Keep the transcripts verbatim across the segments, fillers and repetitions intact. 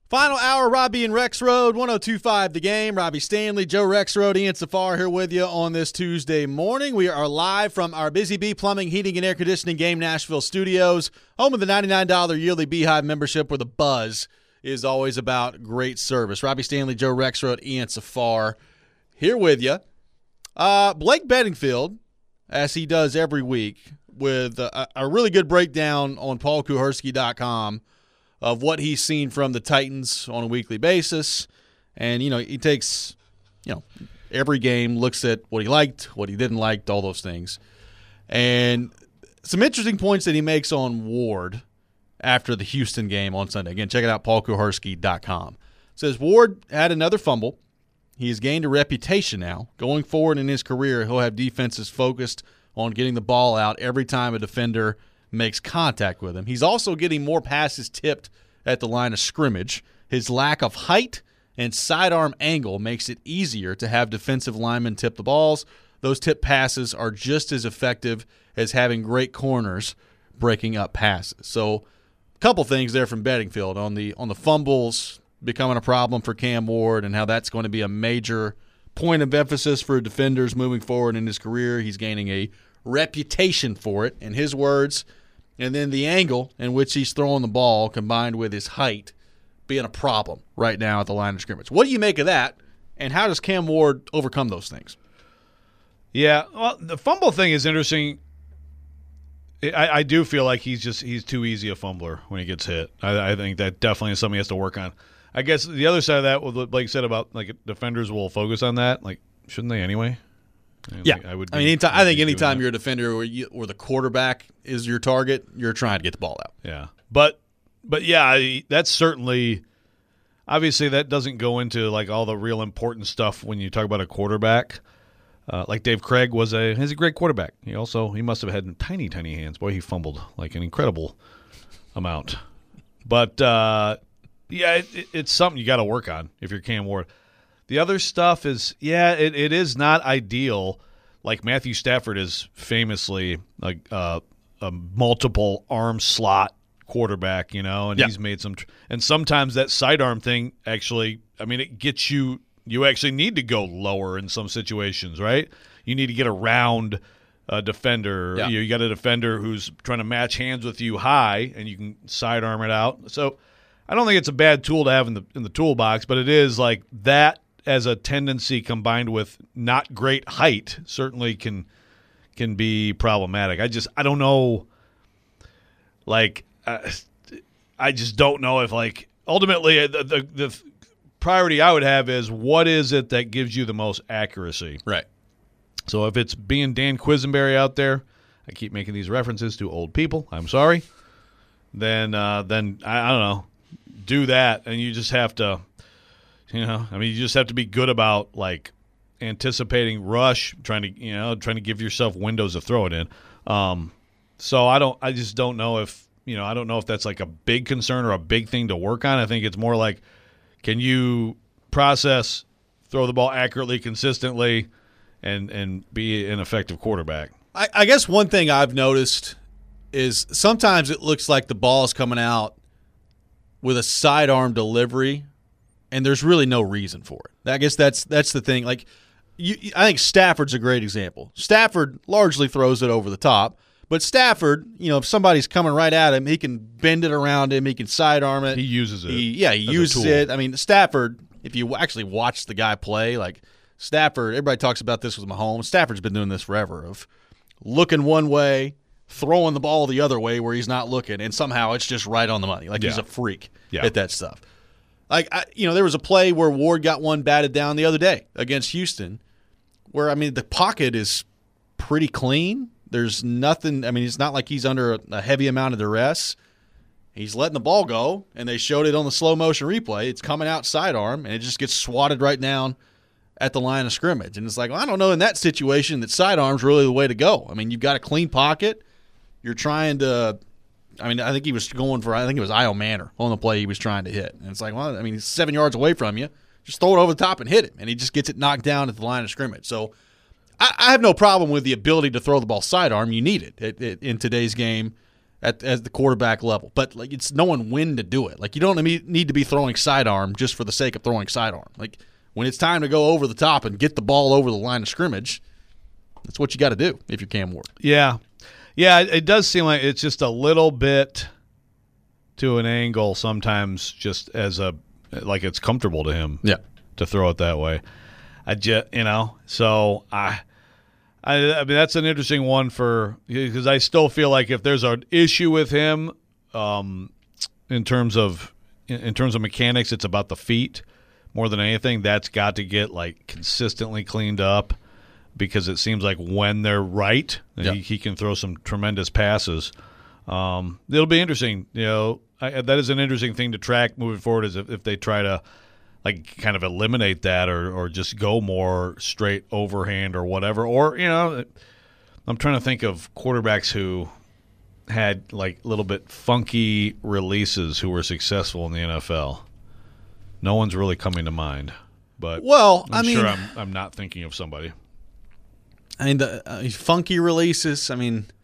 Final hour, Robbie and Rexroad, one oh two point five The Game. Robbie Stanley, Joe Rexroad, Ian Safar here with you on this Tuesday morning. We are live from our Busy Bee Plumbing, Heating, and Air Conditioning Game Nashville studios, home of the ninety-nine dollars yearly Beehive membership where the buzz is always about great service. Robbie Stanley, Joe Rexroad, Ian Safar here with you. Uh, Blake Bedingfield, as he does every week, with a, a really good breakdown on paul kuharsky dot com of what he's seen from the Titans on a weekly basis. And, you know, he takes, you know, every game, looks at what he liked, what he didn't like, all those things. And some interesting points that he makes on Ward after the Houston game on Sunday. Again, check it out, paul kuharsky dot com. Says Ward had another fumble. He has gained a reputation now. Going forward in his career, he'll have defenses focused on getting the ball out every time a defender makes contact with him. He's also getting more passes tipped at the line of scrimmage. His lack of height and sidearm angle makes it easier to have defensive linemen tip the balls. Those tip passes are just as effective as having great corners breaking up passes. So a couple things there from Bedingfield on the on the fumbles becoming a problem for Cam Ward and how that's going to be a major point of emphasis for defenders moving forward in his career. He's gaining a reputation for it, in his words. And then the angle in which he's throwing the ball combined with his height being a problem right now at the line of scrimmage. What do you make of that, and how does Cam Ward overcome those things? Yeah, well, the fumble thing is interesting. I, I do feel like he's just he's too easy a fumbler when he gets hit. I, I think that definitely is something he has to work on. I guess the other side of that, what Blake said about like defenders will focus on that. Like, shouldn't they anyway? I yeah, think I would. Be, I mean, anytime, I think anytime you're a defender or, you, or the quarterback is your target, you're trying to get the ball out. Yeah, but but yeah, that's certainly obviously that doesn't go into like all the real important stuff when you talk about a quarterback. Uh, like Dave Craig was a he's a great quarterback. He also he must have had tiny tiny hands. Boy, he fumbled like an incredible amount. But uh, yeah, it, it, it's something you got to work on if you're Cam Ward. The other stuff is, yeah, it, it is not ideal. Like Matthew Stafford is famously like uh, a multiple arm slot quarterback, you know, and yeah. he's made some. Tr- and sometimes that sidearm thing actually, I mean, it gets you. You actually need to go lower in some situations, right? You need to get around a defender. Yeah. You, you got a defender who's trying to match hands with you high, and you can sidearm it out. So I don't think it's a bad tool to have in the in the toolbox, but it is like that. As a tendency combined with not great height certainly can can be problematic. I just I don't know, like uh, I just don't know if like ultimately the, the the priority I would have is what is it that gives you the most accuracy. Right. So if it's being Dan Quisenberry out there, I keep making these references to old people. I'm sorry. Then uh, then I, I don't know, do that, and you just have to. You know, I mean, you just have to be good about like anticipating rush, trying to you know, trying to give yourself windows to throw it in. Um, so I don't, I just don't know if you know, I don't know if that's like a big concern or a big thing to work on. I think it's more like, can you process, throw the ball accurately, consistently, and and be an effective quarterback. I, I guess one thing I've noticed is sometimes it looks like the ball is coming out with a sidearm delivery. And there's really no reason for it. I guess that's that's the thing. Like, you, I think Stafford's a great example. Stafford largely throws it over the top, but Stafford, you know, if somebody's coming right at him, he can bend it around him. He can sidearm it. He uses it. He, yeah, he uses it. I mean, Stafford. If you actually watch the guy play, like Stafford, everybody talks about this with Mahomes. Stafford's been doing this forever of looking one way, throwing the ball the other way where he's not looking, and somehow it's just right on the money. Like yeah. he's a freak yeah. at that stuff. Like, I, you know, there was a play where Ward got one batted down the other day against Houston where, I mean, the pocket is pretty clean. There's nothing – I mean, it's not like he's under a, a heavy amount of duress. He's letting the ball go, and they showed it on the slow-motion replay. It's coming out sidearm, and it just gets swatted right down at the line of scrimmage. And it's like, well, I don't know in that situation that sidearm's really the way to go. I mean, you've got a clean pocket. You're trying to – I mean, I think he was going for, I think it was Io Manor on the play he was trying to hit. And it's like, well, I mean, he's seven yards away from you. Just throw it over the top and hit it. And he just gets it knocked down at the line of scrimmage. So I, I have no problem with the ability to throw the ball sidearm. You need it, it, it in today's game. at, at the quarterback level. But like it's knowing when to do it. Like you don't need to be throwing sidearm just for the sake of throwing sidearm. Like when it's time to go over the top and get the ball over the line of scrimmage, that's what you got to do if you're Cam Ward. Yeah. Yeah, it, it does seem like it's just a little bit to an angle sometimes just as a like it's comfortable to him yeah. to throw it that way. I just, you know, so I I, I mean, that's an interesting one for because I still feel like if there's an issue with him, um, in terms of in, in terms of mechanics, it's about the feet more than anything. That's got to get like consistently cleaned up because it seems like when they're right, yep. he, he can throw some tremendous passes. Um, it'll be interesting. You know, I, that is an interesting thing to track moving forward. Is if, if they try to. Like kind of eliminate that or, or just go more straight overhand or whatever. Or, you know, I'm trying to think of quarterbacks who had like a little bit funky releases who were successful in the N F L. No one's really coming to mind. But well, I'm I mean, sure I'm, I'm not thinking of somebody. I mean, the uh, funky releases, I mean –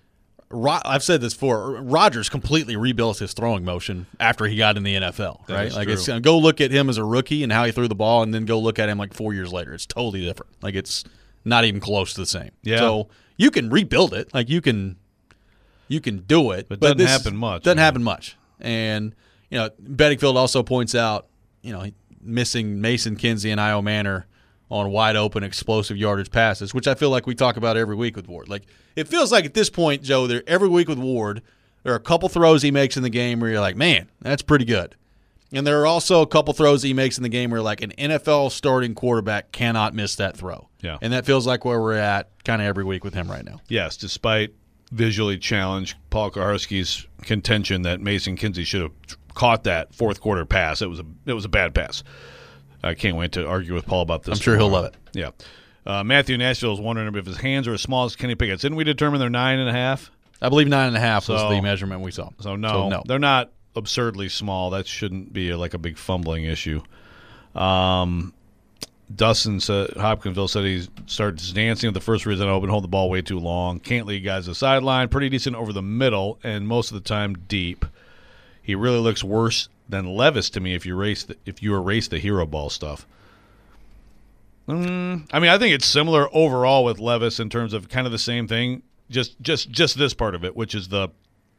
I've said this before. Rodgers completely rebuilt his throwing motion after he got in the N F L, right? Like, it's, go look at him as a rookie and how he threw the ball, and then go look at him like four years later. It's totally different. Like, it's not even close to the same. Yeah. So you can rebuild it. Like, you can, you can do it, but, but it doesn't happen much. Doesn't happen much. And you know, Bedingfield also points out, you know, missing Mason Kinsey and Io Manor on wide open explosive yardage passes, which I feel like we talk about every week with Ward. Like it feels like at this point, Joe, there every week with Ward, there are a couple throws he makes in the game where you're like, man, that's pretty good. And there are also a couple throws he makes in the game where like an N F L starting quarterback cannot miss that throw. Yeah. And that feels like where we're at kind of every week with him right now. Yes, despite visually challenged Paul Kaharski's contention that Mason Kinsey should have caught that fourth quarter pass. It was a it was a bad pass. I can't wait to argue with Paul about this. I'm sure tomorrow. he'll love it. Yeah. Uh, Matthew Nashville is wondering if his hands are as small as Kenny Pickett's. Didn't we determine they're nine and a half? I believe nine and a half so, was the measurement we saw. So no, so no, they're not absurdly small. That shouldn't be like a big fumbling issue. Um, Dustin said, Hopkinsville said he starts dancing with the first reason open, hold the ball way too long. Can't lead guys to the sideline. Pretty decent over the middle, and most of the time deep. He really looks worse than Levis to me if you race the, if you erase the hero ball stuff. Mm, I mean, I think it's similar overall with Levis in terms of kind of the same thing. Just, just, just this part of it, which is the,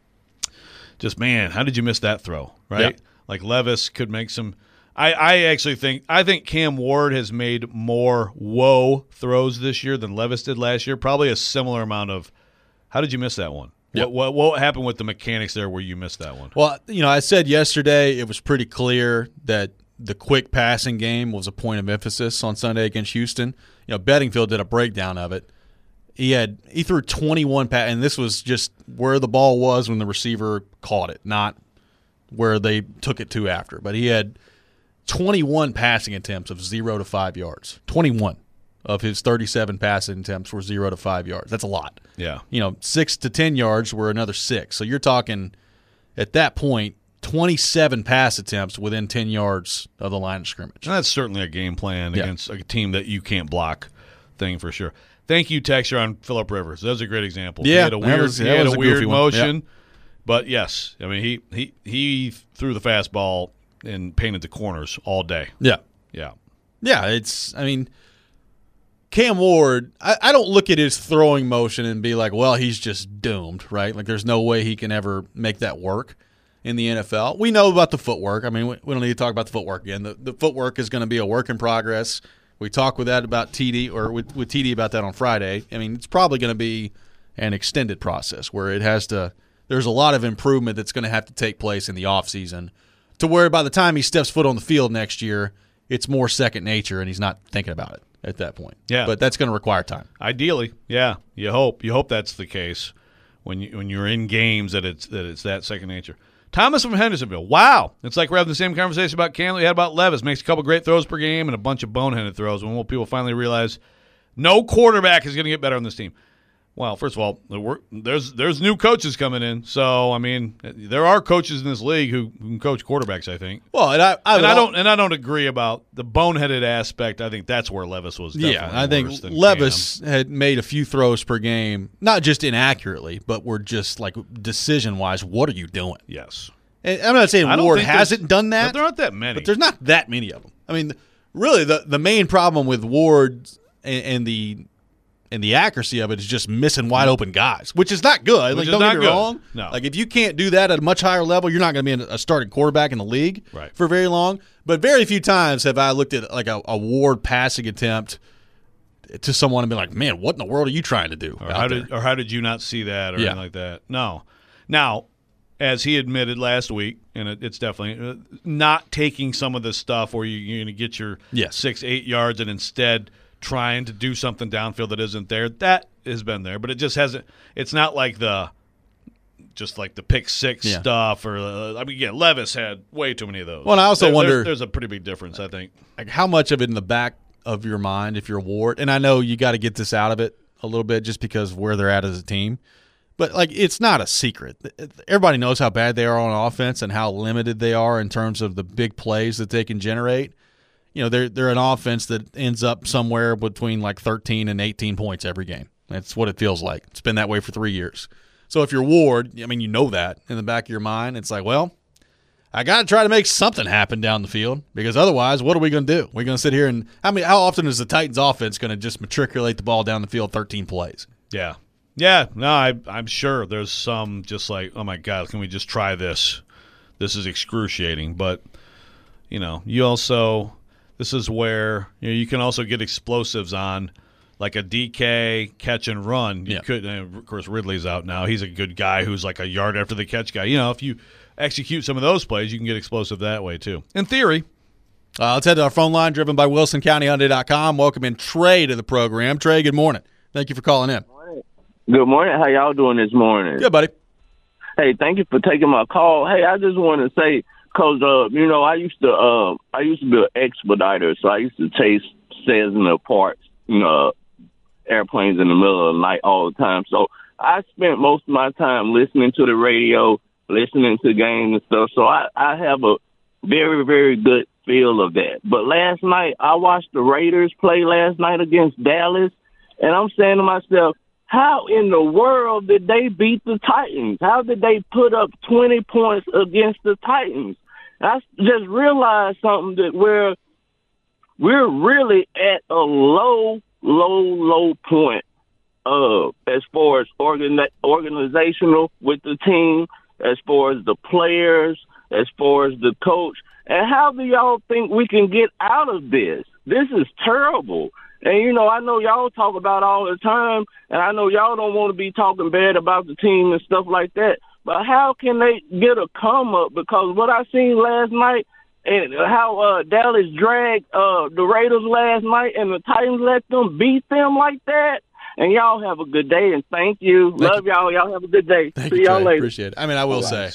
just man, how did you miss that throw? Right? Yeah. Like Levis could make some. I, I actually think I think Cam Ward has made more whoa throws this year than Levis did last year. Probably a similar amount of. How did you miss that one? Yep. What, what what happened with the mechanics there where you missed that one? Well, you know, I said yesterday it was pretty clear that the quick passing game was a point of emphasis on Sunday against Houston. You know, Bedingfield did a breakdown of it. He had he threw twenty-one pass, and this was just where the ball was when the receiver caught it, not where they took it to after. But he had twenty-one passing attempts of zero to five yards. twenty-one of his thirty-seven passing attempts were zero to five yards. That's a lot. Yeah. You know, six to ten yards were another six. So you're talking at that point twenty-seven pass attempts within ten yards of the line of scrimmage. And that's certainly a game plan Yeah. against a team that you can't block thing for sure. Thank you, Texture, on Phillip Rivers. That was a great example. Yeah, he had a that weird, was- he that had was a a weird goofy one. motion, Yeah. but yes, I mean he he he threw the fastball and painted the corners all day. Yeah. Yeah, Yeah, it's, I mean, Cam Ward, I, I don't look at his throwing motion and be like, well, he's just doomed, right? Like there's no way he can ever make that work in the N F L. We know about the footwork. I mean, we, we don't need to talk about the footwork again. The, the footwork is going to be a work in progress. We talked with that about T D or with, with T D about that on Friday. I mean, it's probably going to be an extended process where it has to – there's a lot of improvement that's going to have to take place in the offseason to where by the time he steps foot on the field next year, it's more second nature and he's not thinking about it at that point. Yeah. But that's going to require time. ideally, yeah. You hope you hope that's the case when you when you're in games that it's that it's that second nature. Thomas from Hendersonville. Wow. It's like we're having the same conversation about Cam we had about Levis. Makes a couple great throws per game and a bunch of boneheaded throws. When will people finally realize no quarterback is going to get better on this team? Well, first of all, we're, there's there's new coaches coming in, so I mean, there are coaches in this league who, who can coach quarterbacks. I think. Well, and I, I, and I don't and I don't agree about the boneheaded aspect. I think that's where Levis was. Definitely yeah, I think worse than Levis Cam. had made a few throws per game, not just inaccurately, but were just like decision wise. What are you doing? Yes, and I'm not saying I don't Ward think hasn't done that. But there aren't that many. But there's not that many of them. I mean, really, the the main problem with Ward and, and the and the accuracy of it is just missing wide open guys, which is not good. Which like, is don't not get me good. wrong. No. Like, if you can't do that at a much higher level, you're not going to be a starting quarterback in the league right. for very long. But very few times have I looked at like a, a Ward passing attempt to someone and been like, "Man, what in the world are you trying to do?" Or how did or how did you not see that or Yeah. anything like that? No. Now, as he admitted last week, and it, it's definitely uh, not taking some of this stuff where you, you're going to get your Yes. six, eight yards and instead trying to do something downfield that isn't there. That has been there, but it just hasn't. It's not like the just like the pick six Yeah. stuff or uh, I mean, again, Levis had way too many of those. Well, and I also There- wonder- there's, there's a pretty big difference, I think. like how much of it in the back of your mind if you're Ward, and I know you got to get this out of it a little bit just because of where they're at as a team, but like it's not a secret. Everybody knows how bad they are on offense and how limited they are in terms of the big plays that they can generate. You know, they're they're an offense that ends up somewhere between like thirteen and eighteen points every game. That's what it feels like. It's been that way for three years. So if you're Ward, I mean, you know that in the back of your mind. It's like, well, I got to try to make something happen down the field because otherwise, what are we going to do? We're going to sit here and how many? How often is the Titans' offense going to just matriculate the ball down the field thirteen plays? Yeah. Yeah. No, I, I'm sure there's some just like, oh, my God, can we just try this? This is excruciating. But, you know, you also – this is where you know, you can also get explosives on like a D K catch and run. You Yeah. could, and of course, Ridley's out now. He's a good guy who's like a yard after the catch guy. You know, if you execute some of those plays, you can get explosive that way too. In theory. Uh, let's head to our phone line driven by Wilson County Hyundai dot com. Welcome in Trey to the program. Trey, good morning. Thank you for calling in. Good morning. How y'all doing this morning? Good, buddy. Hey, thank you for taking my call. Hey, I just want to say, cause uh, you know, I used to uh, I used to be an expediter, so I used to chase Cessna parts, you know, airplanes in the middle of the night all the time. So I spent most of my time listening to the radio, listening to games and stuff. So I, I have a very, very good feel of that. But last night, I watched the Raiders play last night against Dallas, and I'm saying to myself, how in the world did they beat the Titans? How did they put up twenty points against the Titans? I just realized something that we're, we're really at a low, low, low point uh, as far as organi- organizational with the team, as far as the players, as far as the coach. And how do y'all think we can get out of this? This is terrible. And, you know, I know y'all talk about it all the time, and I know y'all don't want to be talking bad about the team and stuff like that. But how can they get a come up? Because what I seen last night and how uh, Dallas dragged uh, the Raiders last night and the Titans let them beat them like that. And y'all have a good day, and thank you. Thank Love you. y'all. Y'all have a good day. Thank See you, y'all Trey. later. Appreciate it. I mean, I will say,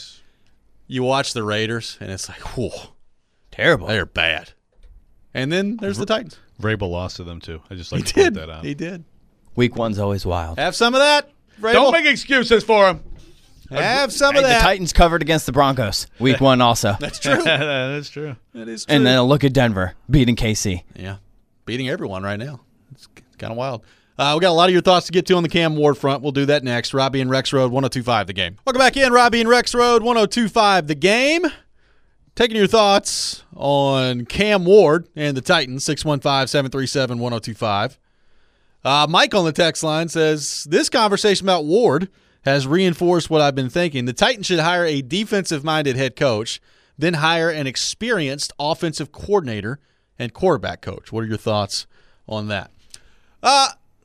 you watch the Raiders, and it's like, whoa, Terrible. they're bad. And then there's the Titans. Vrabel lost to them too. I just like He to point did. that out. He did. Week one's always wild. Have some of that, Vrabel. Don't make excuses for him. Have some Hey, of the that. Titans covered against the Broncos. Week one also. That's true. That's true. That is true. And then look at Denver beating K C. Yeah, beating everyone right now. It's kind of wild. Uh, we got a lot of your thoughts to get to on the Cam Ward front. We'll do that next. Robbie and Rex Road, one oh two point five The Game. Welcome back in, Robbie and Rex Road, one oh two point five The Game. Taking your thoughts on Cam Ward and the Titans, six one five, seven three seven, one oh two five. Uh, Mike on the text line says, this conversation about Ward has reinforced what I've been thinking. The Titans should hire a defensive-minded head coach, then hire an experienced offensive coordinator and quarterback coach. What are your thoughts on that? Uh,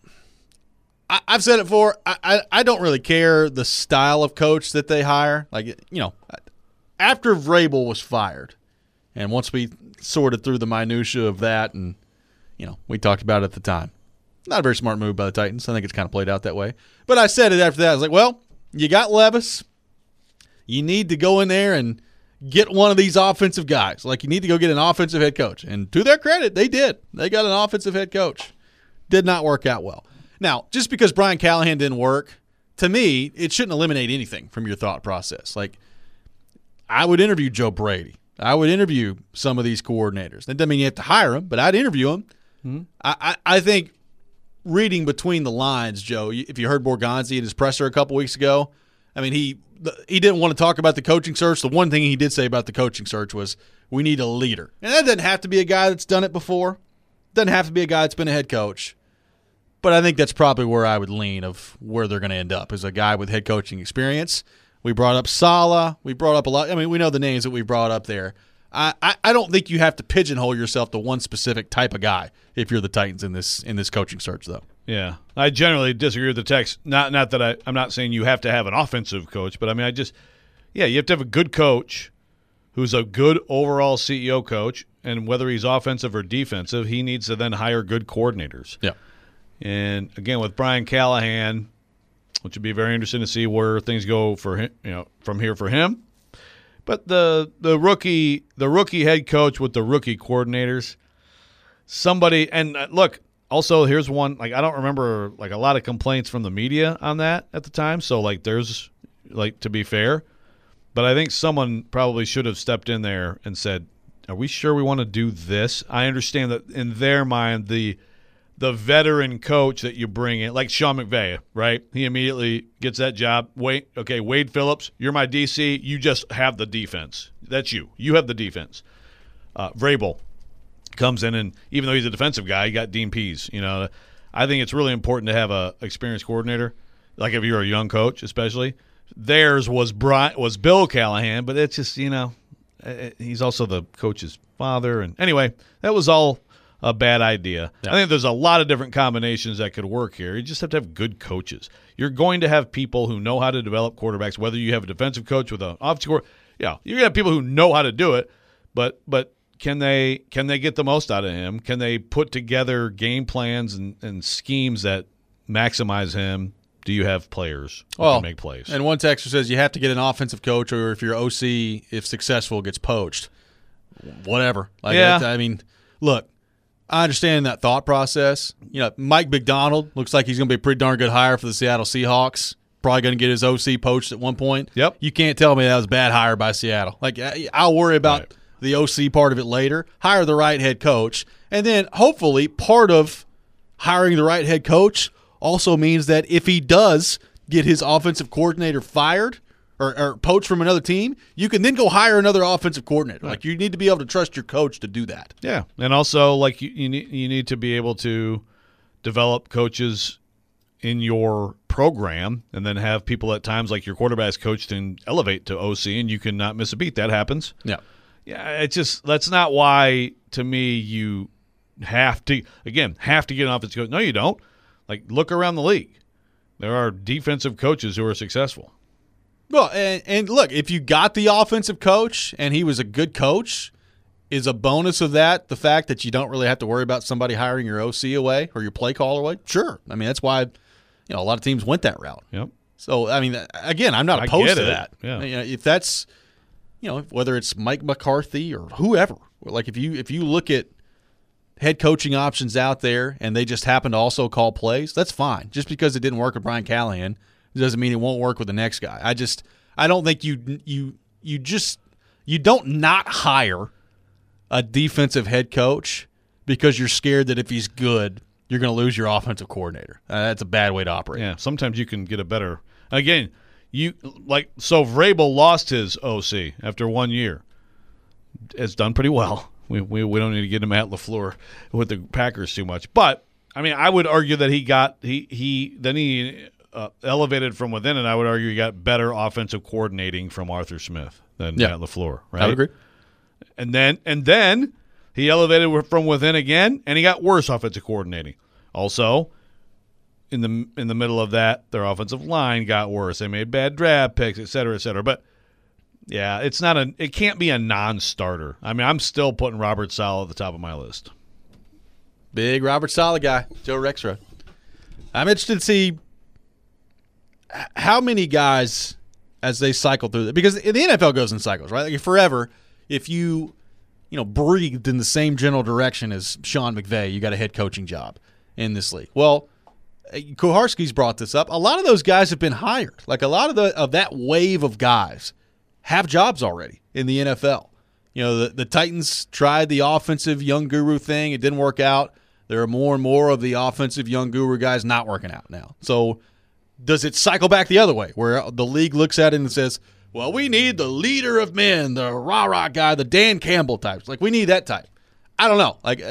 I, I've said it before. I, I, I don't really care the style of coach that they hire. Like, you know, after Vrabel was fired, and once we sorted through the minutia of that, and, you know, we talked about it at the time. Not a very smart move by the Titans. I think it's kind of played out that way. But I said it after that. I was like, well, you got Levis. You need to go in there and get one of these offensive guys. Like, you need to go get an offensive head coach. And to their credit, they did. They got an offensive head coach. Did not work out well. Now, just because Brian Callahan didn't work, to me, it shouldn't eliminate anything from your thought process. Like, I would interview Joe Brady. I would interview some of these coordinators. That doesn't mean you have to hire them, but I'd interview them. Mm-hmm. I, I, I think reading between the lines, Joe, if you heard Borgonzi in his presser a couple weeks ago, I mean, he he didn't want to talk about the coaching search. The one thing he did say about the coaching search was, we need a leader. And that doesn't have to be a guy that's done it before. Doesn't have to be a guy that's been a head coach. But I think that's probably where I would lean of where they're going to end up, is a guy with head coaching experience. We brought up Saleh. We brought up a lot. I mean, we know the names that we brought up there. I, I, I don't think you have to pigeonhole yourself to one specific type of guy if you're the Titans in this in this coaching search, though. Yeah, I generally disagree with the text. Not not that I, I'm not saying you have to have an offensive coach, but I mean, I just, yeah, you have to have a good coach who's a good overall C E O coach, and whether he's offensive or defensive, he needs to then hire good coordinators. Yeah. And again, with Brian Callahan, which would be very interesting to see where things go for him, you know, from here for him. But the the rookie the rookie head coach with the rookie coordinators, somebody, and look, also here's one, like I don't remember like a lot of complaints from the media on that at the time. So like there's like, to be fair, but I think someone probably should have stepped in there and said, "Are we sure we want to do this?" I understand that in their mind the the veteran coach that you bring in, like Sean McVay, right? He immediately gets that job. Wait, okay, Wade Phillips, you're my D C. You just have the defense. That's you. You have the defense. Uh, Vrabel comes in, and even though he's a defensive guy, he got Dean Pease. You know, I think it's really important to have a experienced coordinator, like if you're a young coach, especially. Theirs was Brian, was Bill Callahan, but it's just, you know, he's also the coach's father. And anyway, that was all a bad idea. Yeah. I think there's a lot of different combinations that could work here. You just have to have good coaches. You're going to have people who know how to develop quarterbacks, whether you have a defensive coach with an offensive coordinator. Yeah, you're going to have people who know how to do it, but but can they can they get the most out of him? Can they put together game plans and, and schemes that maximize him? Do you have players who well, can make plays? And one texter says you have to get an offensive coach, or if your O C, if successful, gets poached. Whatever. Like, yeah. I, I mean, look, I understand that thought process. You know, Mike McDonald looks like he's going to be a pretty darn good hire for the Seattle Seahawks. Probably going to get his O C poached at one point. Yep. You can't tell me that was a bad hire by Seattle. Like, I'll worry about right. the O C part of it later. Hire the right head coach. And then hopefully part of hiring the right head coach also means that if he does get his offensive coordinator fired or, or poached from another team, you can then go hire another offensive coordinator. Right. Like, you need to be able to trust your coach to do that. Yeah, and also like you, you need you need to be able to develop coaches in your program, and then have people at times like your quarterback's coached and elevate to O C, and you cannot miss a beat. That happens. Yeah, yeah. It's just that's not why to me you have to again have to get an offensive coach. No, you don't. Like, look around the league. There are defensive coaches who are successful. Well, and, and look, if you got the offensive coach and he was a good coach, is a bonus of that the fact that you don't really have to worry about somebody hiring your O C away or your play caller away? Sure. I mean, that's why, you know, a lot of teams went that route. Yep. So, I mean, again, I'm not I opposed get to it. that. Yeah. You know, if that's, you know, whether it's Mike McCarthy or whoever, like if you if you look at head coaching options out there and they just happen to also call plays, that's fine. Just because it didn't work with Brian Callahan doesn't mean it won't work with the next guy. I just I don't think you you you just you don't not hire a defensive head coach because you're scared that if he's good, you're going to lose your offensive coordinator. Uh, that's a bad way to operate. Yeah, sometimes you can get a better again, you like so Vrabel lost his O C after one year. It's done pretty well. We, we we don't need to get him at LaFleur with the Packers too much, but I mean, I would argue that he got he he then he uh, elevated from within, and I would argue he got better offensive coordinating from Arthur Smith than yeah. Matt LaFleur. Right? I would agree. And then and then he elevated from within again, and he got worse offensive coordinating. Also, in the in the middle of that, their offensive line got worse. They made bad draft picks, et cetera, et cetera. But yeah, it's not a. It can't be a non-starter. I mean, I'm still putting Robert Saleh at the top of my list. Big Robert Saleh guy, Joe Rexrode. I'm interested to see how many guys as they cycle through it, because the N F L goes in cycles, right? Like forever, if you you know breathed in the same general direction as Sean McVay, you got a head coaching job in this league. Well, Kuharski's brought this up. A lot of those guys have been hired. Like a lot of the of that wave of guys have jobs already in the N F L. You know, the, the Titans tried the offensive young guru thing. It didn't work out. There are more and more of the offensive young guru guys not working out now. So does it cycle back the other way where the league looks at it and says, well, we need the leader of men, the rah-rah guy, the Dan Campbell types. Like, we need that type. I don't know. Like,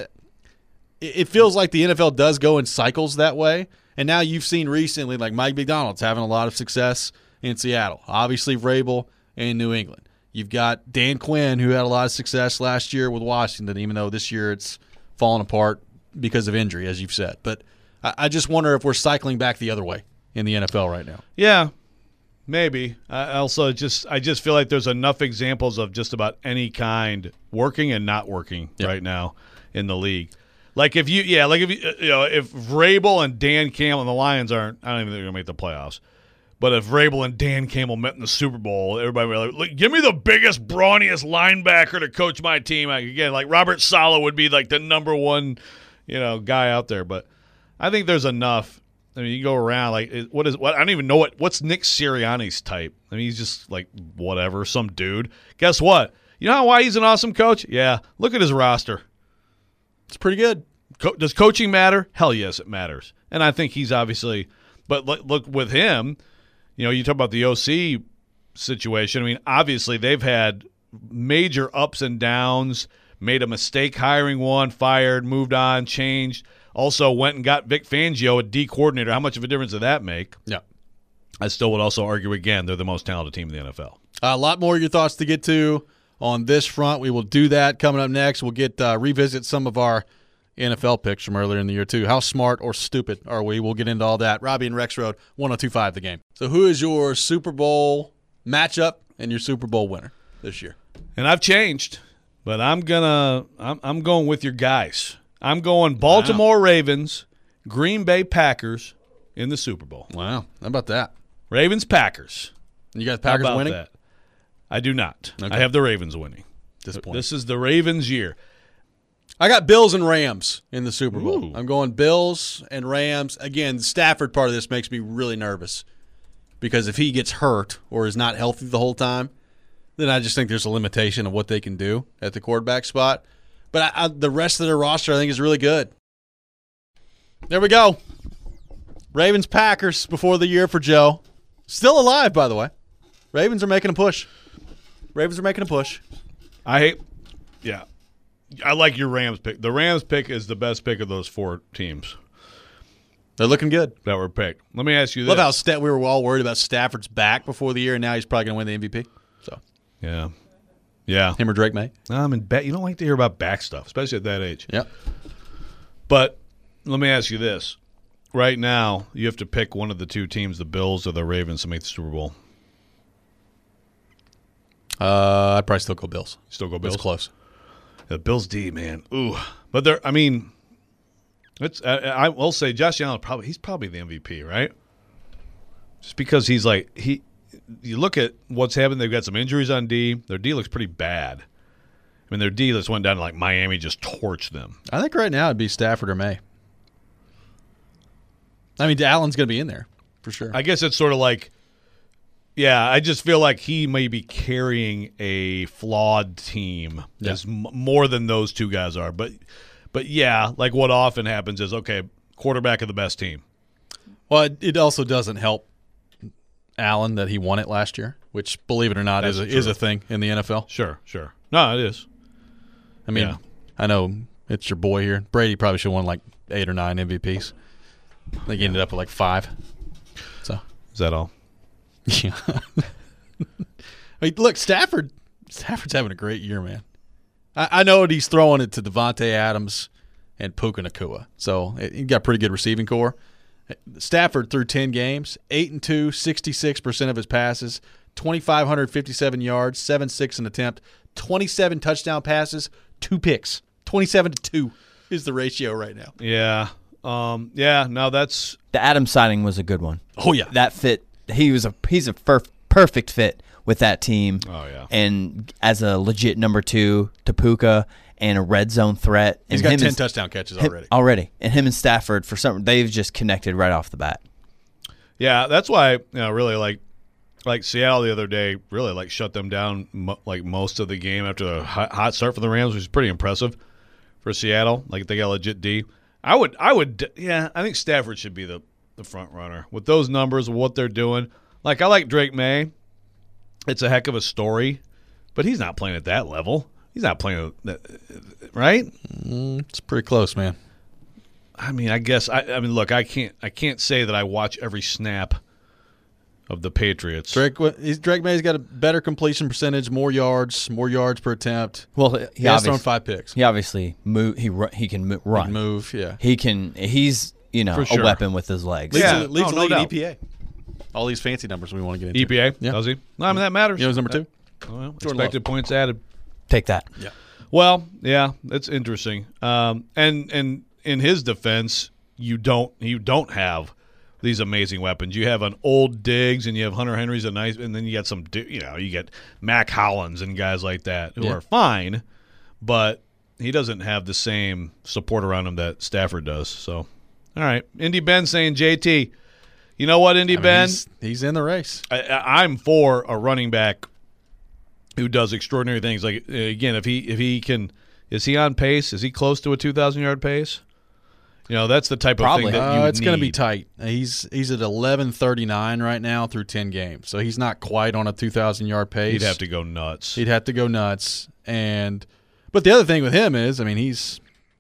it feels like the N F L does go in cycles that way. And now you've seen recently, like, Mike McDonald's having a lot of success in Seattle. Obviously, Vrabel in New England. You've got Dan Quinn, who had a lot of success last year with Washington, even though this year it's fallen apart because of injury, as you've said. But I just wonder if we're cycling back the other way in the N F L right now. Yeah, maybe. I also just I just feel like there's enough examples of just about any kind working and not working yep. right now in the league. Like if you, yeah, like if you, you know, if Vrabel and Dan Campbell and the Lions aren't, I don't even think they're gonna make the playoffs. But if Vrabel and Dan Campbell met in the Super Bowl, everybody would be like, give me the biggest, brawniest linebacker to coach my team. Like, again, like Robert Saleh would be like the number one, you know, guy out there. But I think there's enough. I mean, you go around, like, what is, what? I don't even know what, what's Nick Sirianni's type? I mean, he's just like, whatever, some dude. Guess what? You know why he's an awesome coach? Yeah, look at his roster. It's pretty good. Co- does coaching matter? Hell yes, it matters. And I think he's obviously, but look, look with him, you know, you talk about the O C situation. I mean, obviously they've had major ups and downs, made a mistake hiring one, fired, moved on, changed. Also went and got Vic Fangio, a D coordinator. How much of a difference did that make? Yeah. I still would also argue, again, they're the most talented team in the N F L. A lot more of your thoughts to get to on this front. We will do that coming up next. We'll get uh, revisit some of our N F L picks from earlier in the year, too. How smart or stupid are we? We'll get into all that. Robbie and Rex Road, one oh two point five The Game. So who is your Super Bowl matchup and your Super Bowl winner this year? And I've changed, but I'm gonna I'm, I'm going with your guys. I'm going Baltimore wow. Ravens, Green Bay Packers in the Super Bowl. Wow. How about that? Ravens, Packers. You got the Packers How about winning? That? I do not. Okay. I have the Ravens winning. This point. This is the Ravens' year. I got Bills and Rams in the Super Bowl. Ooh. I'm going Bills and Rams. Again, the Stafford part of this makes me really nervous because if he gets hurt or is not healthy the whole time, then I just think there's a limitation of what they can do at the quarterback spot. But I, I, the rest of their roster, I think, is really good. There we go. Ravens Packers before the year for Joe. Still alive, by the way. Ravens are making a push. Ravens are making a push. I hate, yeah. I like your Rams pick. The Rams pick is the best pick of those four teams. They're looking good. That were picked. Let me ask you this. Love how St- we were all worried about Stafford's back before the year, and now he's probably going to win the M V P. So, yeah. Yeah. Him or Drake May. I'm in bet. You don't like to hear about back stuff, especially at that age. Yep. But let me ask you this. Right now, you have to pick one of the two teams, the Bills or the Ravens, to make the Super Bowl. Uh, I'd probably still go Bills. Still go Bills? It's close. The Bills D, man. Ooh. But they're, I mean, it's, I, I will say Josh Allen, probably he's probably the M V P, right? Just because he's like, he. You look at what's happened, they've got some injuries on D. Their D looks pretty bad. I mean, their D just went down to like Miami, just torched them. I think right now it'd be Stafford or May. I mean, Allen's going to be in there for sure. I guess it's sort of like, yeah, I just feel like he may be carrying a flawed team yeah. as m- more than those two guys are. But, but yeah, like what often happens is, okay, quarterback of the best team. Well, it, it also doesn't help Allen that he won it last year, which, believe it or not, That's is a, true. is a thing in the N F L. Sure, sure. No, it is. I mean, yeah. I know it's your boy here. Brady probably should have won like eight or nine M V Ps. I think he ended up with like five. So is that all? Yeah. I mean, look, Stafford. Stafford's having a great year, man. I, I know he's throwing it to Devontae Adams and Puka Nacua, so it, he got a pretty good receiving core. Stafford through ten games, eight and two, sixty-six percent of his passes, two thousand five hundred fifty-seven yards, seven six an attempt, twenty-seven touchdown passes, two picks. twenty-seven to two is the ratio right now. Yeah. Um, yeah, no, that's The Adams signing was a good one. Oh yeah. That fit. He was a he's a perf- perfect fit with that team. Oh yeah. And as a legit number two to Puka, and a red zone threat. He's and got him ten and, touchdown catches him- already. Already. And him and Stafford, for some they've just connected right off the bat. Yeah, that's why you know really like like Seattle the other day really like shut them down mo- like most of the game after a hot, hot start for the Rams, which is pretty impressive for Seattle. Like they got legit D. I would I would yeah I think Stafford should be the the front runner with those numbers, what they're doing. Like I like Drake May. It's a heck of a story, but he's not playing at that level. He's not playing at that, right? Mm, it's pretty close, man. I mean, I guess I, I mean, look, I can't, I can't say that I watch every snap of the Patriots. Drake, he's, Drake May's got a better completion percentage, more yards, more yards per attempt. Well, he, He has obviously, thrown five picks. he obviously move. He ru- he can mo- He run. can move, yeah. He can. He's you know For sure. a weapon with his legs. Leads, Yeah, the, leads no, the no league in doubt. E P A. All these fancy numbers we want to get into. E P A, Yeah. does he? No, I mean that matters. You know who's number two? Well, Jordan expected points added. Take that. Yeah. Well, yeah, that's interesting. Um, and and in his defense, you don't you don't have these amazing weapons. You have an old Diggs, and you have Hunter Henry's a nice, and then you got some, you know, you get Mac Hollins and guys like that who Yeah. are fine, but he doesn't have the same support around him that Stafford does. So, all right, Indy Ben saying J T. You know what, Indy I mean, Ben? he's, he's in the race. I, I- I'm for a running back who does extraordinary things. Like uh, again, if he if he can, is he on pace? Is he close to a two thousand yard pace? You know, that's the type of Probably. thing that you Uh, would it's going to be need. tight. He's he's at eleven thirty-nine right now through ten games, so he's not quite on a two thousand yard pace. He'd have to go nuts. He'd have to go nuts. And but the other thing with him is, I mean, he's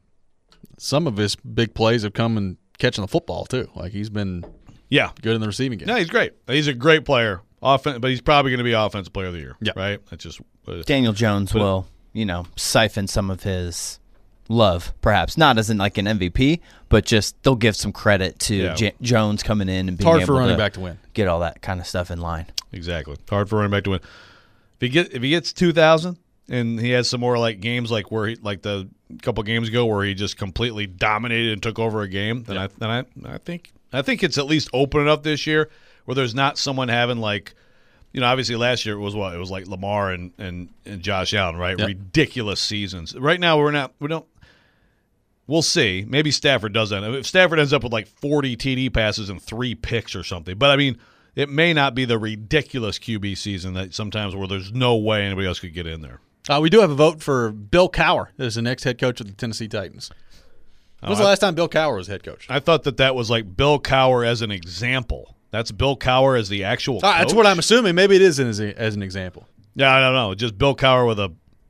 some of his big plays have come in catching the football too. Like he's been Yeah, good in the receiving game. no, he's great. He's a great player. Offen- but he's probably going to be offensive player of the year. Yeah. right. That's just uh, Daniel Jones But- will you know siphon some of his love, perhaps not as in like an M V P, but just they'll give some credit to Yeah. J- Jones coming in and It's being hard able for running to back to win. get all that kind of stuff in line. exactly hard for running back to win. If he get if he gets two thousand and he has some more like games like where he like the couple games ago where he just completely dominated and took over a game, then I then I I think I think it's at least open enough this year where there's not someone having like. You know, obviously last year it was what it was like Lamar and, and, and Josh Allen, right? Yep. Ridiculous seasons. Right now we're not. We don't. We'll see. Maybe Stafford does that. If Stafford ends up with like forty T D passes and three picks or something, but I mean, it may not be the ridiculous Q B season that sometimes where there's no way anybody else could get in there. Uh, we do have a vote for Bill Cowher as the next head coach of the Tennessee Titans. When was Oh, the I- last time Bill Cowher was head coach? I thought that that was like Bill Cowher as an example. That's Bill Cowher as the actual. Ah, that's coach? what I'm assuming. Maybe it is as, a, as an example. Yeah, I don't know. Just Bill Cowher with a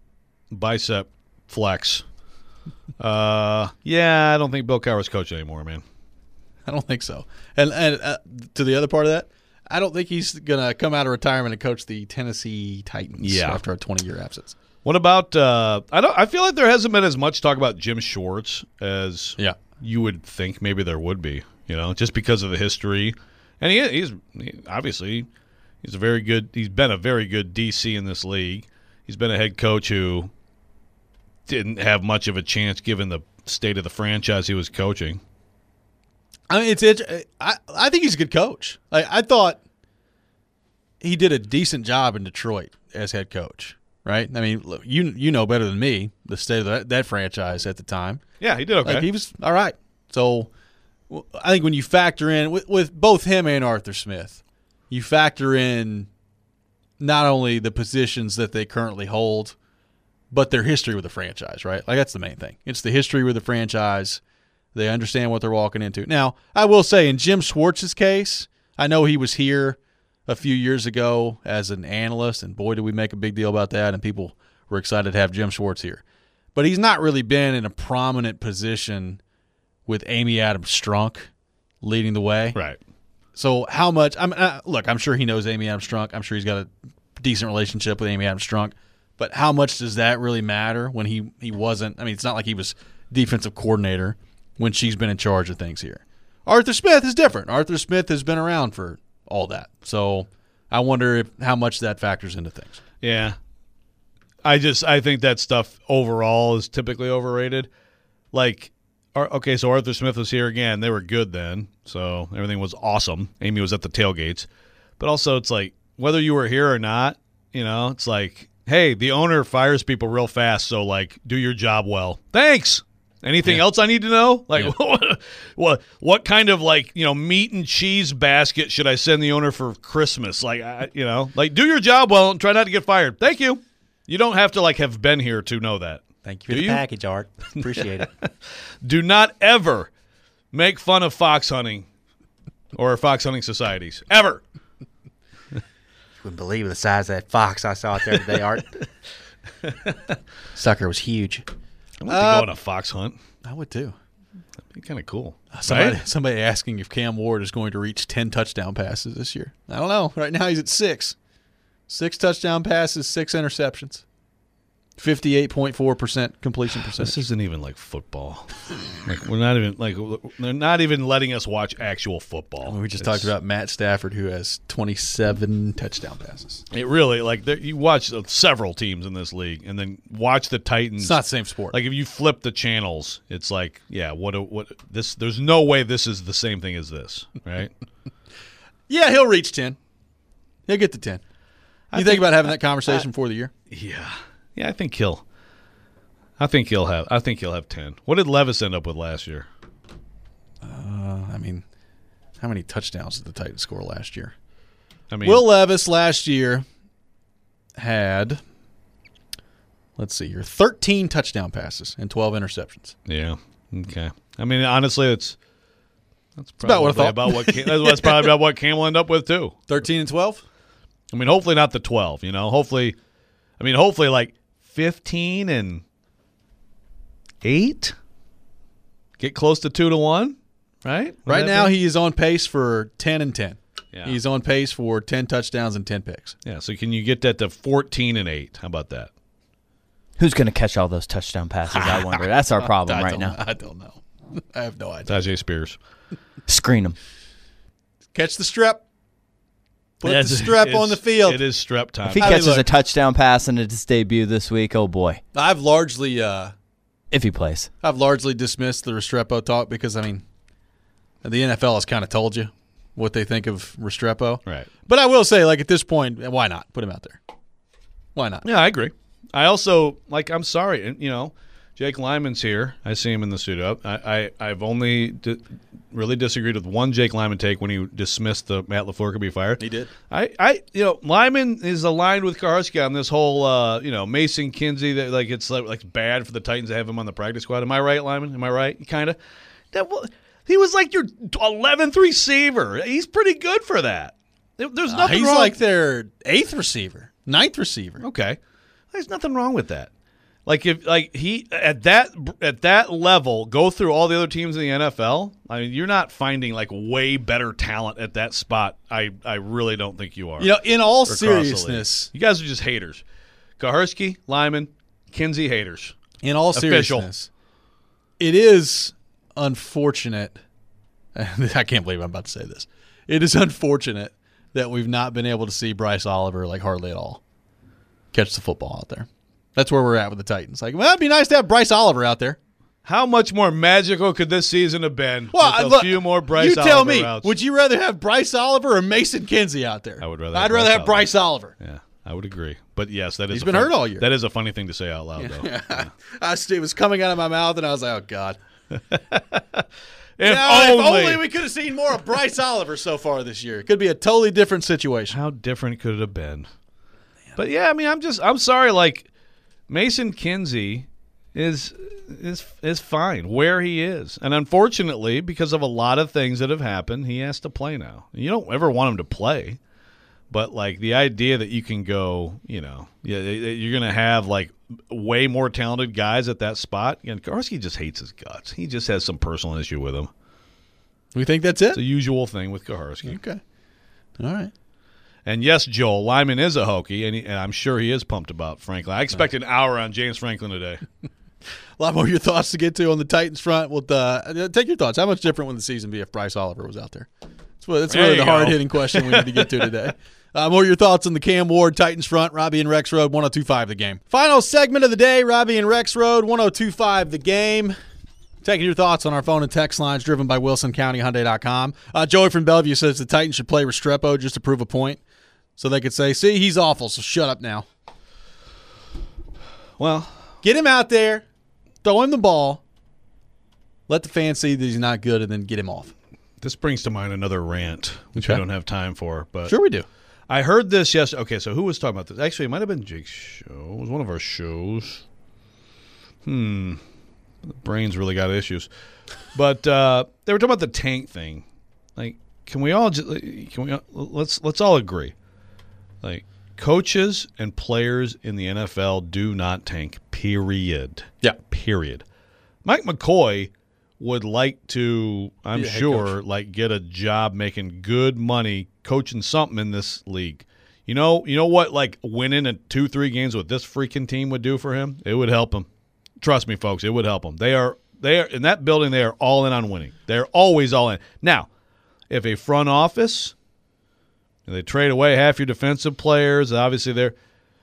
bicep flex. Uh, yeah, I don't think Bill Cowher's coach anymore, man. I don't think so. And and uh, to the other part of that, I don't think he's going to come out of retirement and coach the Tennessee Titans Yeah. after a twenty year absence. What about? Uh, I don't. I feel like there hasn't been as much talk about Jim Schwartz as Yeah. you would think. Maybe there would be. You know, just because of the history, and he he's he, obviously he's a very good. He's been a very good D C in this league. He's been a head coach who didn't have much of a chance given the state of the franchise he was coaching. I mean, it's it. I I think he's a good coach. Like, I thought he did a decent job in Detroit as head coach. Right? I mean, look, you you know better than me the state of that, that franchise at the time. Yeah, he did okay. Like, he was all right. So well, I think when you factor in with, with both him and Arthur Smith, you factor in not only the positions that they currently hold, but their history with the franchise, right? Like, that's the main thing. It's the history with the franchise. They understand what they're walking into. Now, I will say in Jim Schwartz's case, I know he was here a few years ago as an analyst, and boy, did we make a big deal about that, and people were excited to have Jim Schwartz here. But he's not really been in a prominent position with Amy Adams Strunk leading the way. Right. So how much? I mean, uh, look, I'm sure he knows Amy Adams Strunk. I'm sure he's got a decent relationship with Amy Adams Strunk. But how much does that really matter when he, he wasn't? I mean, it's not like he was defensive coordinator when she's been in charge of things here. Arthur Smith is different. Arthur Smith has been around for all that. So I wonder if how much that factors into things. Yeah. I just I think that stuff overall is typically overrated. Like, Ar- okay, so Arthur Smith was here again. They were good then, so everything was awesome. Amy was at the tailgates. But also it's like, whether you were here or not, you know, it's like hey, the owner fires people real fast, so, like, do your job well. Thanks. Anything Yeah. else I need to know? Like, Yeah. what, what what kind of, like, you know, meat and cheese basket should I send the owner for Christmas? Like, I, you know, like, do your job well and try not to get fired. Thank you. You don't have to, like, have been here to know that. Thank you for Do the you? package, Art. Appreciate it. Do not ever make fun of fox hunting or fox hunting societies. Ever. Wouldn't believe the size of that fox I saw out there today, Art. Sucker was huge. I want to Uh, go on a fox hunt. I would too. That'd be kind of cool. Somebody, Right? somebody asking if Cam Ward is going to reach ten touchdown passes this year. I don't know. Right now he's at six. Six touchdown passes, six interceptions. fifty-eight point four percent completion This percentage. isn't even like football. Like we're not even like they're not even letting us watch actual football. We just It's- talked about Matt Stafford, who has twenty-seven touchdown passes. it. Really, like there, you watch uh, several teams in this league, and then watch the Titans. It's not the same sport. Like if you flip the channels, it's like, yeah, what a, what this? There's no way this is the same thing as this, right? yeah, he'll reach ten. He'll get to ten. You I think, think- about having that conversation before the year? Yeah, yeah. I think he'll. I think he'll have. I think he'll have ten. What did Levis end up with last year? Uh, I mean, how many touchdowns did the Titans score last year? I mean, Will Levis last year had, let's see here, thirteen touchdown passes and twelve interceptions. Yeah. Okay. I mean, honestly, it's that's about what I probably thought. about what Cam, that's, that's probably about what Cam will end up with too. thirteen and twelve? I mean, hopefully not the twelve. You know, hopefully, I mean, hopefully like fifteen and eight. Get close to two to one, right? Would Right that now, be? he is on pace for ten and ten. Yeah. He's on pace for ten touchdowns and ten picks. yeah. So can you get that to fourteen and eight? How about that? Who's going to catch all those touchdown passes, I wonder. That's our problem I right don't- now. I don't know. I have no idea. Tajay Spears. Screen them. Catch the strep. Put Yes, the strep it's- on the field. It is strep time. If he I mean, catches a look. touchdown pass in his debut this week, oh boy. I've largely, uh, If he plays. I've largely dismissed the Restrepo talk because I mean, the N F L has kind of told you what they think of Restrepo. Right. But I will say, like at this point, why not put him out there? Why not? Yeah, I agree. I also like. I'm sorry, and you know, Jake Lyman's here. I see him in the studio. I, I I've only di- really disagreed with one Jake Lyman take when he dismissed the Matt LaFleur could be fired. He did. I, I you know Lyman is aligned with Kaharski on this whole uh, you know Mason Kinsey that like it's like, like bad for the Titans to have him on the practice squad. Am I right, Lyman? Am I right? Kind of. That wa- he was like your eleventh receiver. He's pretty good for that. There- There's Uh, nothing he's wrong. like their eighth receiver, ninth receiver. Okay, there's nothing wrong with that. Like if like he at that at that level go through all the other teams in the N F L. I mean, you're not finding like way better talent at that spot. I I really don't think you are. You know, in all Or across the league. seriousness, you guys are just haters. Kaharski, Lyman, Kinsey, haters. in all Official. seriousness, it is unfortunate. I can't believe I'm about to say this. It is unfortunate that we've not been able to see Bryce Oliver like hardly at all catch the football out there. That's where we're at with the Titans. Like, well, it'd be nice to have Bryce Oliver out there. How much more magical could this season have been Well, with a look, few more Bryce you tell Oliver me, routes? would you rather have Bryce Oliver or Mason Kinsey out there? I would rather I'd have rather Bryce have Oliver. Bryce Oliver. Yeah, I would agree. But yes, that is He's a been fun- hurt all year. That is a funny thing to say out loud, though. I was, it was coming out of my mouth, and I was like, "Oh God!" If, Now, only, if only we could have seen more of Bryce Oliver so far this year. It could be a totally different situation. How different could it have been? But yeah, I mean, I'm just, I'm sorry. Like Mason Kinsey is is is fine where he is, and unfortunately, because of a lot of things that have happened, he has to play now. You don't ever want him to play, but like the idea that you can go, you know, yeah, you're gonna have like way more talented guys at that spot. And Kaharski just hates his guts. He just has some personal issue with him. We think that's it. It's a usual thing with Kaharski. Okay. All right. And yes, Joel, Lyman is a Hokie, and, he, and I'm sure he is pumped about Franklin. I expect an hour on James Franklin today. A lot more of your thoughts to get to on the Titans front. Well, uh, take your thoughts. How much different would the season be if Bryce Oliver was out there? That's, what, that's There really you the go. hard-hitting question we need to get to today. Uh, more of your thoughts on the Cam Ward Titans front. Robbie and Rex Road, one oh two point five The Game. Final segment of the day, Robbie and Rex Road, one oh two point five The Game. Taking your thoughts on our phone and text lines driven by Wilson County Hyundai dot com. Uh, Joey from Bellevue says the Titans should play Restrepo just to prove a point so they could say, see, he's awful, so shut up now. Well, Get him out there, throw him the ball, let the fans see that he's not good, and then get him off. this brings to mind another rant, which Okay. I don't have time for. But Sure we do. I heard this yesterday. Okay, so who was talking about this? Actually, it might have been Jake's show. It was one of our shows. Hmm. The brain's really got issues. But uh, they were talking about the tank thing. Like, can we all just can we let's let's all agree? Like, coaches and players in the N F L do not tank. Period. Yeah. Period. Mike McCoy would like to, I'm Be a head sure, coach. like get a job making good money coaching something in this league. You know, you know what? Like winning a two, three games with this freaking team would do for him. It would help him. Trust me, folks. It would help him. They are they are in that building. They are all in on winning. They're always all in. Now, if a front office, they trade away half your defensive players, obviously they're.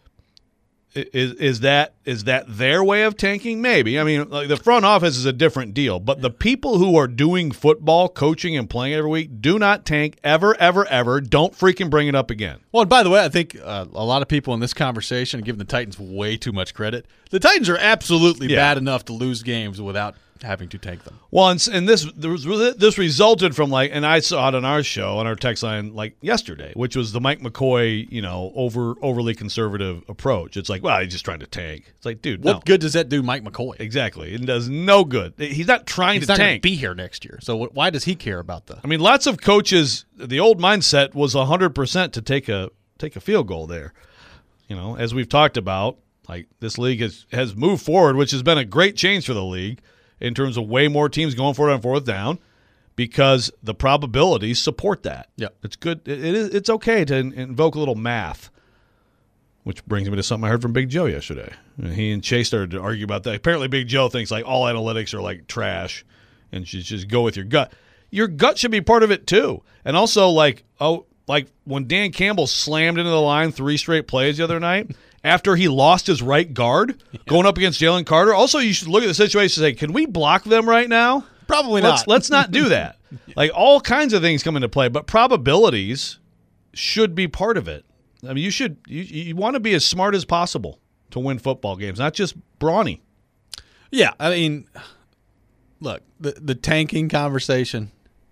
Is is that is that their way of tanking? Maybe. I mean, like the front office is a different deal. But the people who are doing football, coaching, and playing every week do not tank ever, ever, ever. Don't freaking bring it up again. Well, and by the way, I think uh, a lot of people in this conversation are giving the Titans way too much credit. The Titans are absolutely Yeah. bad enough to lose games without having to tank them. Well, and, and this there was, this resulted from like, and I saw it on our show on our text line like yesterday, which was the Mike McCoy, you know, over overly conservative approach. It's like, well, he's just trying to tank. It's like, dude, What no, good does that do Mike McCoy? exactly. It does no good. He's not trying He's to not going to tank. be here next year. So wh- why does he care about the I mean, lots of coaches. The old mindset was a hundred percent to take a take a field goal there. You know, as we've talked about, like this league has has moved forward, which has been a great change for the league in terms of way more teams going for it on fourth down because the probabilities support that. Yeah. It's good. It is. It's okay to in- invoke a little math. Which brings me to something I heard from Big Joe yesterday. And he and Chase started to argue about that. Apparently, Big Joe thinks like all analytics are like trash, and should just go with your gut. Your gut should be part of it too. And also, like oh, like when Dan Campbell slammed into the line three straight plays the other night after he lost his right guard going up against Jalen Carter. Also, you should look at the situation and say, can we block them right now? Probably Let's not. let's not do that. Like all kinds of things come into play, but probabilities should be part of it. I mean, you should you, you want to be as smart as possible to win football games, not just brawny. Yeah, I mean, look, the the tanking conversation.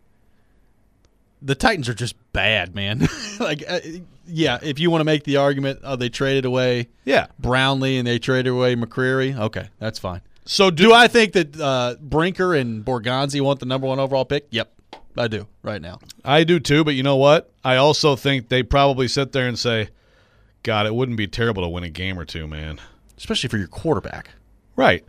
The Titans are just bad, man. like, uh, yeah, if you want to make the argument, oh, they traded away Yeah. Brownlee and they traded away McCreary, okay, that's fine. So do, Do I think that uh, Brinker and Borgonzi want the number one overall pick? Yep, I do right now. I do too, but you know what? I also think they probably sit there and say, God, it wouldn't be terrible to win a game or two, man. Especially for your quarterback. Right.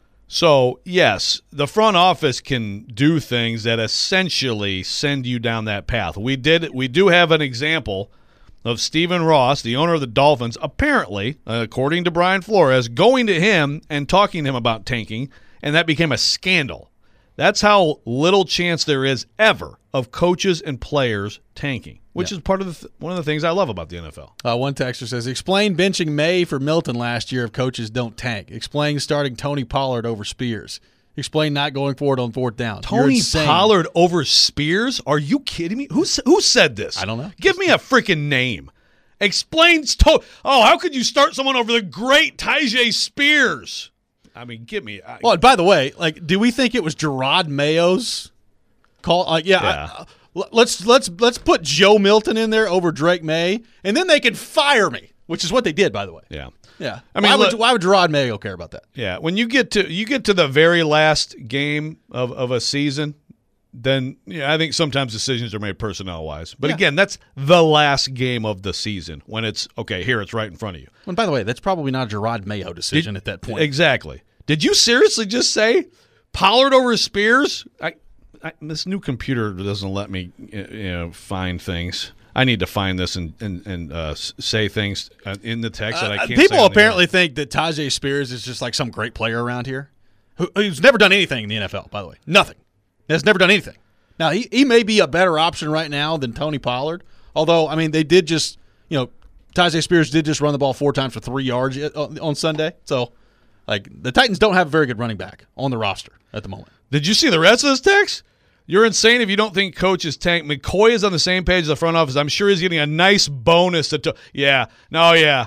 So, yes, the front office can do things that essentially send you down that path. We did we do have an example of Stephen Ross, the owner of the Dolphins, apparently, according to Brian Flores, going to him and talking to him about tanking, and that became a scandal. That's how little chance there is ever of coaches and players tanking, which Yeah. is part of the th- one of the things I love about the N F L. Uh, one texter says, explain benching May for Milton last year if coaches don't tank. Explain starting Tony Pollard over Spears. Explain not going forward on fourth down. You're Tony insane. Pollard over Spears? Are you kidding me? Who s- who said this? I don't know. Give me a freaking name. Explains to Oh, how could you start someone over the great Tyjae Spears? I mean, give me. I, Well, and by the way, like, do we think it was Gerard Mayo's call? Like, yeah, Yeah. I- l- let's let's let's put Joe Milton in there over Drake May, and then they could fire me, which is what they did, by the way. yeah. Yeah, I mean, why would look- why would Gerard Mayo care about that? Yeah, when you get to you get to the very last game of, of a season, then yeah, I think sometimes decisions are made personnel wise. But Yeah. again, that's the last game of the season when it's okay. Here, it's right in front of you. And by the way, that's probably not a Gerard Mayo decision at that point. Exactly. Did you seriously just say Pollard over Spears? I, I, this new computer doesn't let me, you know, find things. I need to find this and and, and uh, s- say things uh, in the text that I Uh, can't. say people on the apparently think that Tyjae Spears is just like some great player around here, who, who's never done anything in the N F L. By the way, nothing. Has never done anything. Now he he may be a better option right now than Tony Pollard. Although I mean they did just you know Tyjae Spears did just run the ball four times for three yards on, on Sunday. So like the Titans don't have a very good running back on the roster at the moment. Did you see the rest of this text? You're insane if you don't think coach is tank. McCoy is on the same page as the front office. I'm sure he's getting a nice bonus. To t- yeah, no, yeah.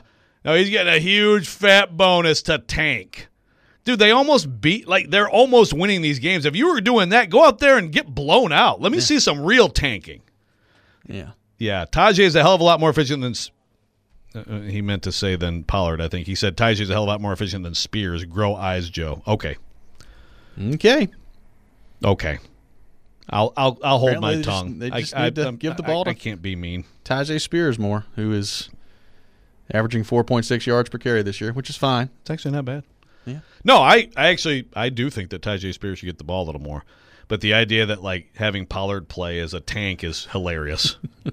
No, he's getting a huge fat bonus to tank. Dude, they almost beat, like, they're almost winning these games. If you were doing that, go out there and get blown out. Let me yeah. see some real tanking. Yeah. Yeah, Tajay is a hell of a lot more efficient than, uh, he meant to say than Pollard, I think. He said Tajay is a hell of a lot more efficient than Spears. Grow eyes, Joe. Okay. Okay. Okay. I'll I'll I'll hold Apparently my they tongue. Just, they just I, need I, to give the ball I, to I can't be mean. Tajay Spears more, who is averaging four point six yards per carry this year, which is fine. It's actually not bad. Yeah. No, I, I actually I do think that Tajay Spears should get the ball a little more. But the idea that, like, having Pollard play as a tank is hilarious.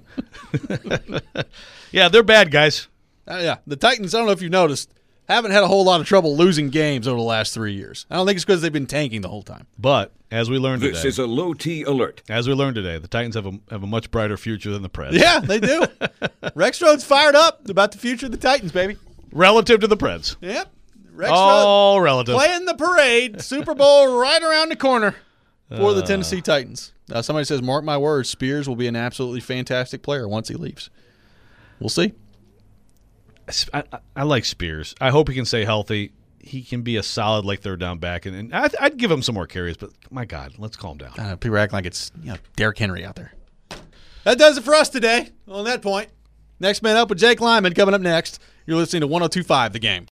Yeah, they're bad guys. Uh, yeah, the Titans, I don't know if you've noticed, haven't had a whole lot of trouble losing games over the last three years. I don't think it's because they've been tanking the whole time. But as we learned this today, is a low T alert. As we learned today, the Titans have a have a much brighter future than the Preds. Yeah, they do. Rexroad's fired up about the future of the Titans, baby. Relative to the Preds. Yep. Rexroad all relative. Playing the parade. Super Bowl right around the corner for uh, the Tennessee Titans. Uh, somebody says, mark my words, Spears will be an absolutely fantastic player once he leaves. We'll see. I, I, I like Spears. I hope he can stay healthy. He can be a solid like third down back, and, and I'd, I'd give him some more carries. But my God, let's calm down. Uh, people are acting like it's you know Derrick Henry out there. That does it for us today. On that point, next man up with Jake Lyman coming up next. You're listening to one oh two point five The Game.